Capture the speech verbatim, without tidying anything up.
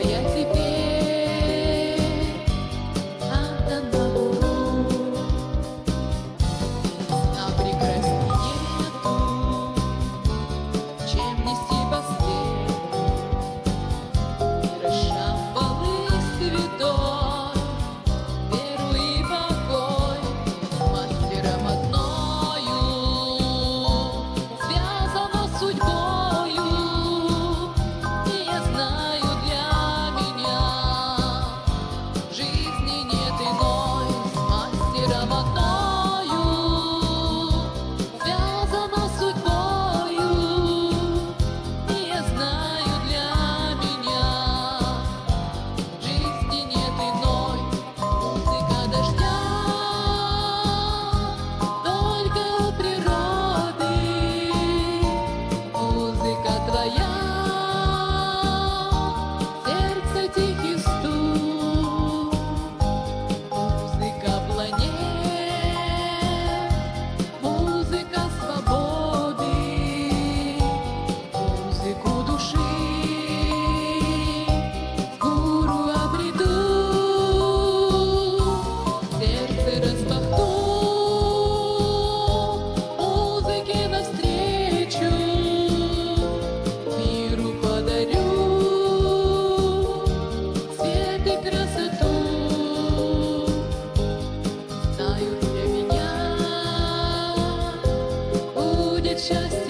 я теперь одному. Сна прекрасней нету, чем нести постель. Мира шамбалы святой, веру и покой. С мастером одною связана судьбою, и я знаю, для меня жизни нет иной. С мастером одною связана судьбою, и я знаю, для меня жизни нет иной. Музыка дождя только у природы, музыка твоя, сердце тихий стук, музыка планет, музыка свободы, музыку души в гуру обреду, сердце распахну, музыке навстречу, миру подарю свет и красоту. Знаю, для меня будет счастье.